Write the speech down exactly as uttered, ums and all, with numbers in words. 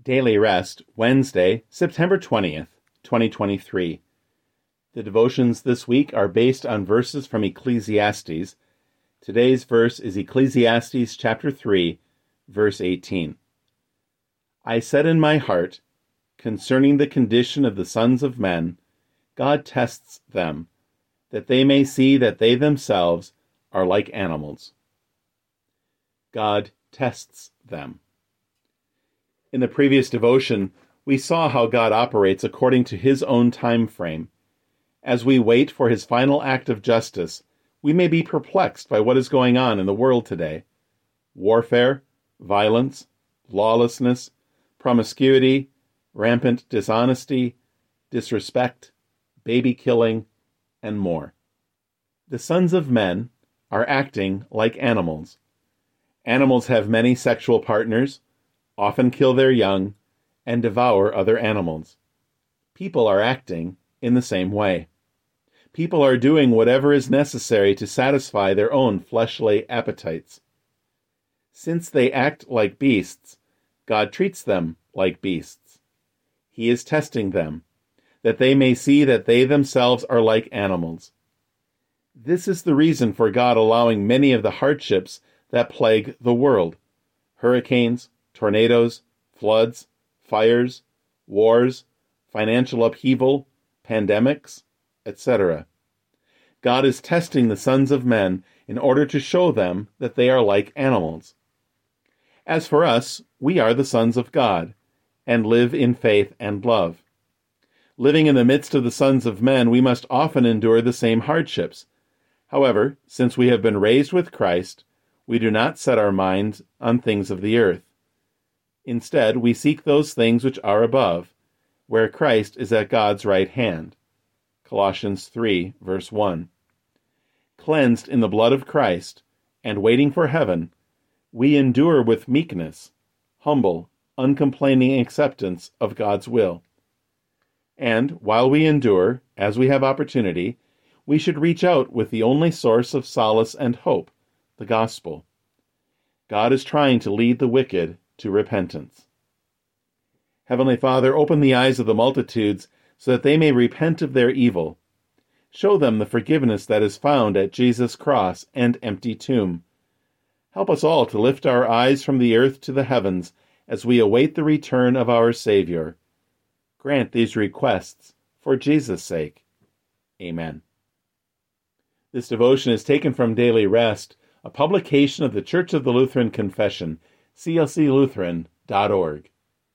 Daily Rest, Wednesday, September twentieth, twenty twenty-three. The devotions this week are based on verses from Ecclesiastes. Today's verse is Ecclesiastes chapter three, verse eighteen. I said in my heart, concerning the condition of the sons of men, God tests them, that they may see that they themselves are like animals. God tests them. In the previous devotion, we saw how God operates according to his own time frame. As we wait for his final act of justice, we may be perplexed by what is going on in the world today. Warfare, violence, lawlessness, promiscuity, rampant dishonesty, disrespect, baby killing, and more. The sons of men are acting like animals. Animals have many sexual partners, often kill their young, and devour other animals. People are acting in the same way. People are doing whatever is necessary to satisfy their own fleshly appetites. Since they act like beasts, God treats them like beasts. He is testing them, that they may see that they themselves are like animals. This is the reason for God allowing many of the hardships that plague the world: hurricanes, tornadoes, floods, fires, wars, financial upheaval, pandemics, et cetera. God is testing the sons of men in order to show them that they are like animals. As for us, we are the sons of God, and live in faith and love. Living in the midst of the sons of men, we must often endure the same hardships. However, since we have been raised with Christ, we do not set our minds on things of the earth. Instead, we seek those things which are above, where Christ is at God's right hand. Colossians three, verse one. Cleansed in the blood of Christ, and waiting for heaven, we endure with meekness, humble, uncomplaining acceptance of God's will. And while we endure, as we have opportunity, we should reach out with the only source of solace and hope, the gospel. God is trying to lead the wicked to repentance. Heavenly Father, open the eyes of the multitudes so that they may repent of their evil. Show them the forgiveness that is found at Jesus' cross and empty tomb. Help us all to lift our eyes from the earth to the heavens as we await the return of our Savior. Grant these requests for Jesus' sake. Amen. This devotion is taken from Daily Rest, a publication of the Church of the Lutheran Confession, c l c lutheran dot org.